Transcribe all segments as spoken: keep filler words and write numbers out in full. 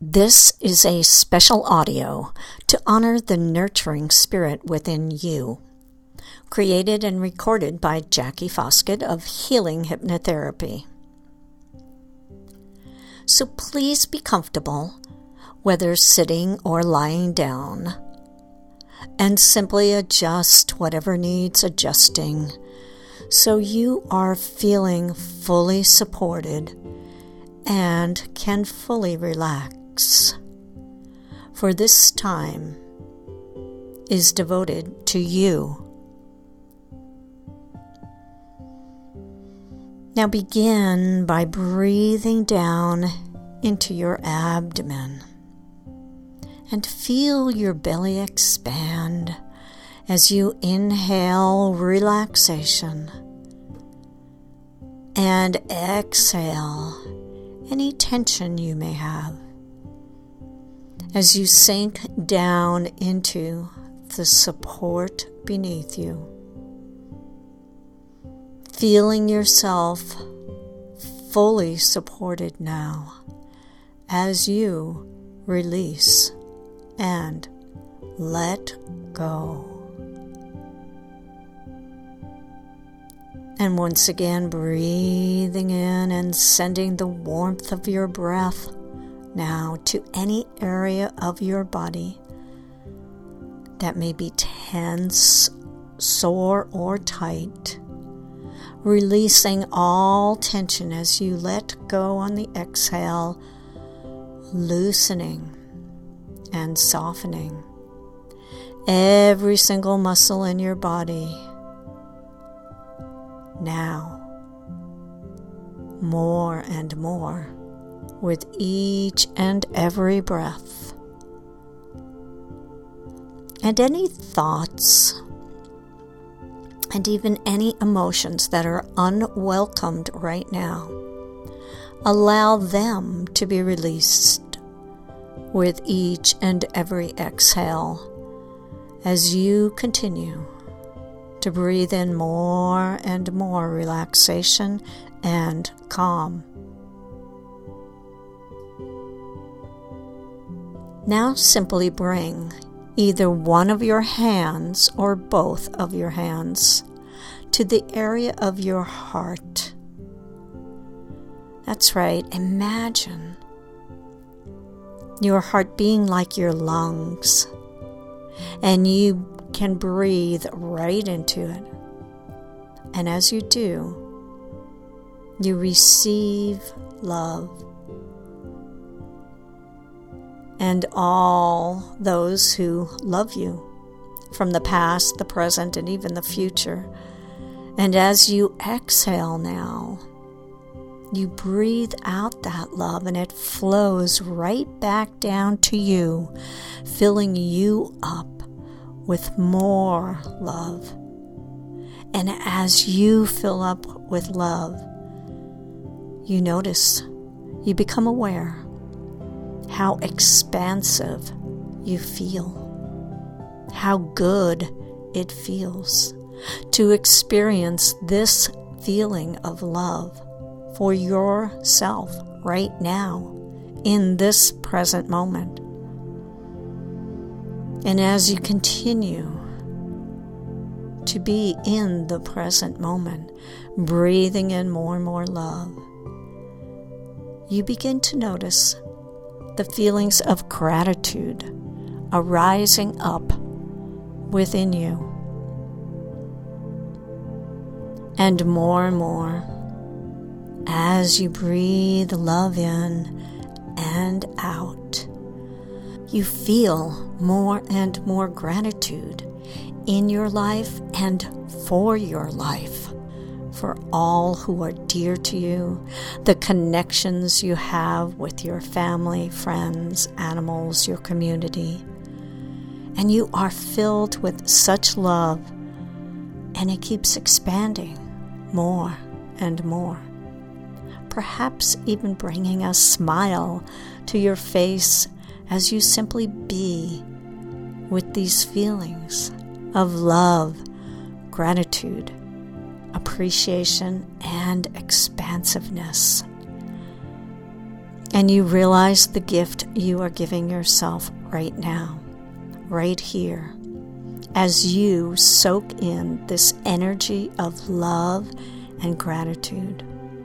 This is a special audio to honor the nurturing spirit within you. Created and recorded by Jackie Foskett of Healing Hypnotherapy. So please be comfortable, whether sitting or lying down, and simply adjust whatever needs adjusting so you are feeling fully supported and can fully relax. For this time is devoted to you. Now begin by breathing down into your abdomen and feel your belly expand as you inhale relaxation and exhale any tension you may have as you sink down into the support beneath you. Feeling yourself fully supported now as you release and let go. And once again, breathing in and sending the warmth of your breath now to any area of your body that may be tense, sore, or tight. Releasing all tension as you let go on the exhale, loosening and softening every single muscle in your body. Now, more and more with each and every breath. And any thoughts and even any emotions that are unwelcomed right now, allow them to be released with each and every exhale as you continue to breathe in more and more relaxation and calm. Now simply bring either one of your hands or both of your hands to the area of your heart. That's right, imagine your heart being like your lungs, and you can breathe right into it. And as you do, you receive love. And all those who love you from the past, the present, and even the future. And as you exhale now, you breathe out that love and it flows right back down to you, filling you up with more love. And as you fill up with love, you notice, you become aware how expansive you feel, how good it feels to experience this feeling of love for yourself right now in this present moment. And as you continue to be in the present moment, breathing in more and more love, you begin to notice the feelings of gratitude arising up within you. And more and more, as you breathe love in and out, you feel more and more gratitude in your life and for your life, for all who are dear to you, the connections you have with your family, friends, animals, your community. And you are filled with such love, and it keeps expanding more and more. Perhaps even bringing a smile to your face as you simply be with these feelings of love, gratitude, appreciation, and expansiveness. And you realize the gift you are giving yourself right now, right here, as you soak in this energy of love and gratitude.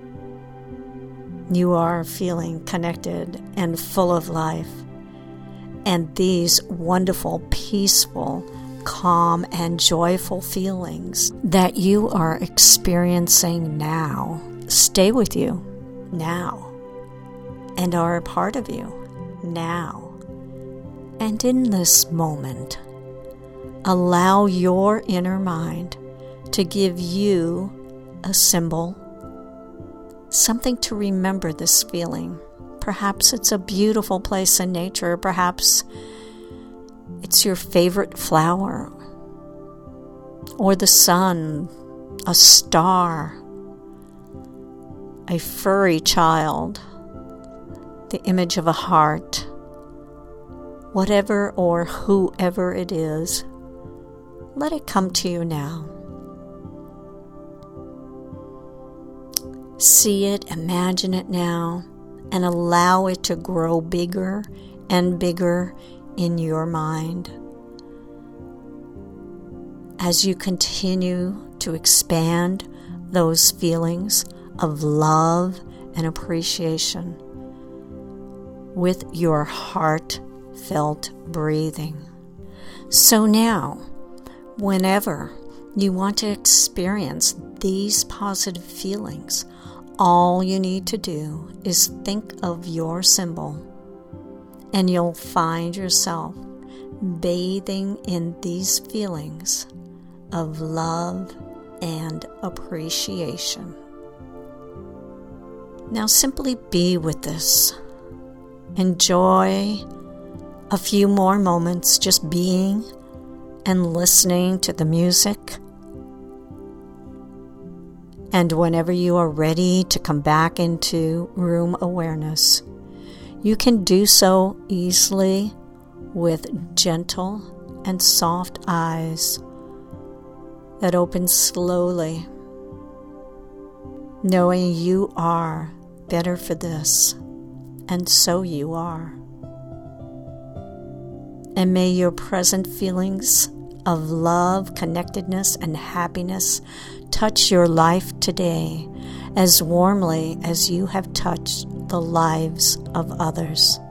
You are feeling connected and full of life. And these wonderful, peaceful, calm, and joyful feelings that you are experiencing now stay with you now and are a part of you now. And in this moment, allow your inner mind to give you a symbol, something to remember this feeling. Perhaps it's a beautiful place in nature. Perhaps it's your favorite flower, or the sun, a star, a furry child, the image of a heart. Whatever or whoever it is, let it come to you now. See it, imagine it now, and allow it to grow bigger and bigger in your mind as you continue to expand those feelings of love and appreciation with your heartfelt breathing. So now, whenever you want to experience these positive feelings, all you need to do is think of your symbol, and you'll find yourself bathing in these feelings of love and appreciation. Now simply be with this. Enjoy a few more moments just being and listening to the music. And whenever you are ready to come back into room awareness, you can do so easily with gentle and soft eyes that open slowly, knowing you are better for this, and so you are. And may your present feelings of love, connectedness, and happiness touch your life today as warmly as you have touched the lives of others.